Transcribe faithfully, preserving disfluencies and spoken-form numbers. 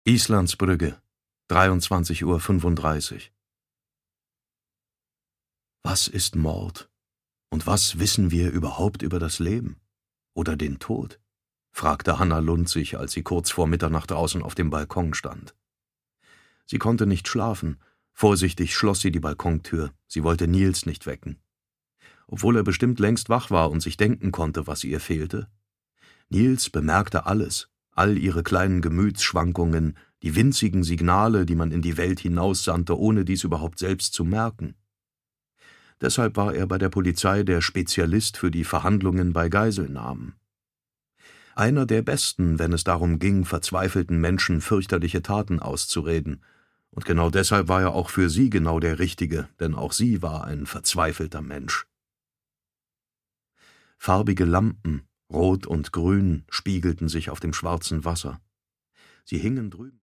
Islandsbrücke, dreiundzwanzig Uhr fünfunddreißig. Was ist Mord? Und was wissen wir überhaupt über das Leben? Oder den Tod? Fragte Hannah Lund sich, als sie kurz vor Mitternacht draußen auf dem Balkon stand. Sie konnte nicht schlafen. Vorsichtig schloss sie die Balkontür. Sie wollte Niels nicht wecken. Obwohl er bestimmt längst wach war und sich denken konnte, was ihr fehlte. Niels bemerkte alles, all ihre kleinen Gemütsschwankungen, die winzigen Signale, die man in die Welt hinaussandte, ohne dies überhaupt selbst zu merken. Deshalb war er bei der Polizei der Spezialist für die Verhandlungen bei Geiselnahmen. Einer der Besten, wenn es darum ging, verzweifelten Menschen fürchterliche Taten auszureden. Und genau deshalb war er auch für sie genau der Richtige, denn auch sie war ein verzweifelter Mensch. Farbige Lampen, rot und grün, spiegelten sich auf dem schwarzen Wasser. Sie hingen drüben